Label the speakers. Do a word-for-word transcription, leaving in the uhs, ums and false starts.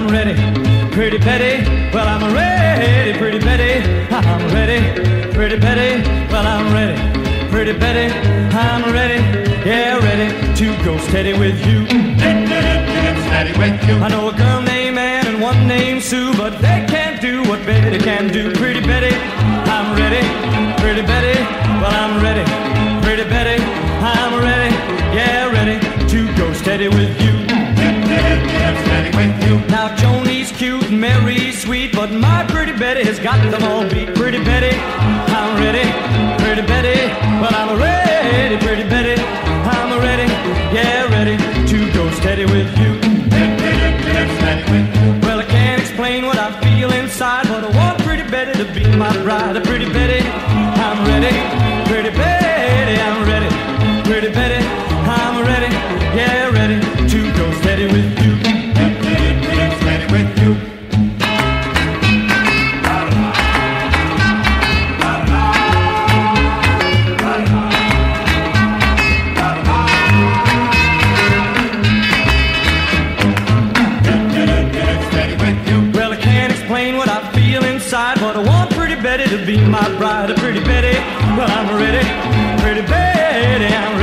Speaker 1: I'm ready. Pretty Betty, well, I'm ready. Pretty Betty, I'm ready. Pretty Betty, well, I'm ready. Pretty Betty, I'm ready. Yeah, ready to go steady with you.
Speaker 2: Steady with you.
Speaker 1: I know a girl named Ann and one named Sue, but they can't do what Betty can do. Pretty Betty, I'm ready. Pretty Betty, well, I'm ready. Pretty Betty, I'm ready. Yeah, ready to go steady with you.
Speaker 2: Steady with you.
Speaker 1: Now Joni's cute and Mary's sweet, but my Pretty Betty has got them all beat. Pretty Betty, I'm ready. Pretty Betty, well, I'm ready. Pretty Betty, I'm ready. Yeah, ready to go steady with you.
Speaker 2: Steady with you.
Speaker 1: Well, I can't explain what I feel inside, but I want Pretty Betty to be my bride. Pretty Betty, I'm ready. Pretty Betty, I'm ready. Pretty Betty, I'm ready. Yeah, ready to go steady with you.
Speaker 2: Steady with you.
Speaker 1: Well, I can't explain what I feel inside, but I want Pretty Betty to be my bride. Pretty Betty, well, I'm ready. Pretty Betty, I'm